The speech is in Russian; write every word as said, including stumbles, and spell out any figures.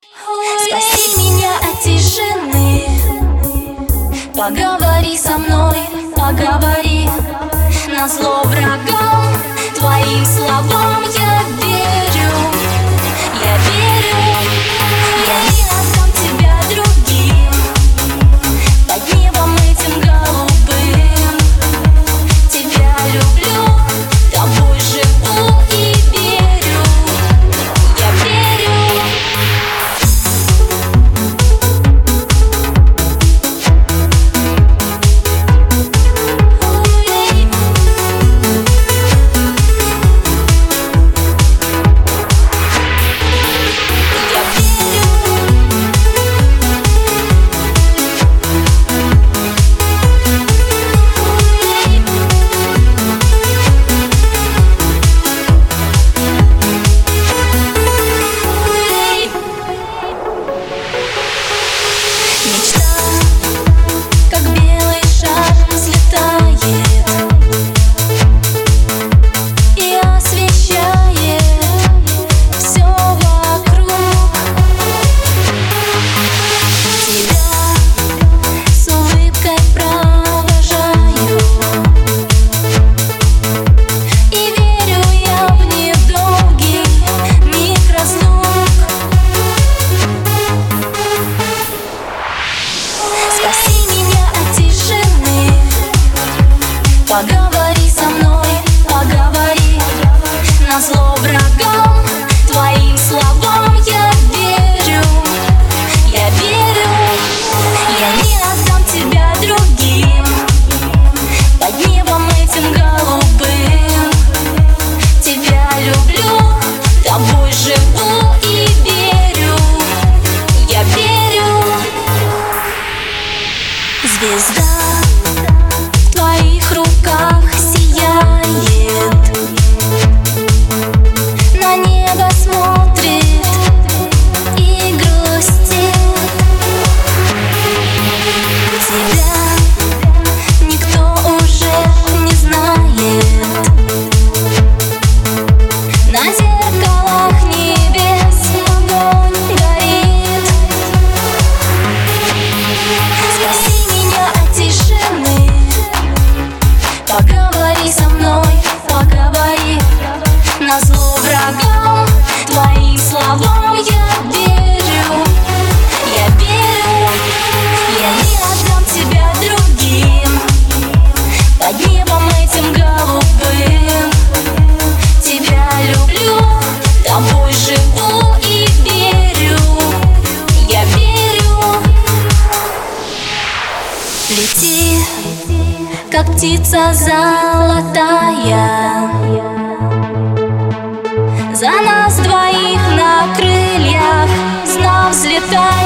Спаси меня от тишины, поговори со мной, поговори. Назло врагам, твоим словам я верю, я верю. Я не отдам тебя другим, под небом этим голубым. Тебя люблю, тобой живу и верю, я верю. Поговори со мной, поговори. Назло врагам, твоим словам я верю, я верю. Я не отдам тебя другим, под небом этим голубым. Тебя люблю, тобой живу и верю, я верю. Звезда в твоих руках сияет, на небо смотрит и грустит. Тебя никто уже не знает, на зеркалах небес огонь горит. Спаси меня от тишины, поговори со мной, поговори. Назло врагам, твоим словам я верю, я верю. Я не отдам тебя другим, под небом этим голубым. Тебя люблю, тобой живу и верю, я верю. Лети, как птица золотая, за нас двоих на крыльях знов взлетай.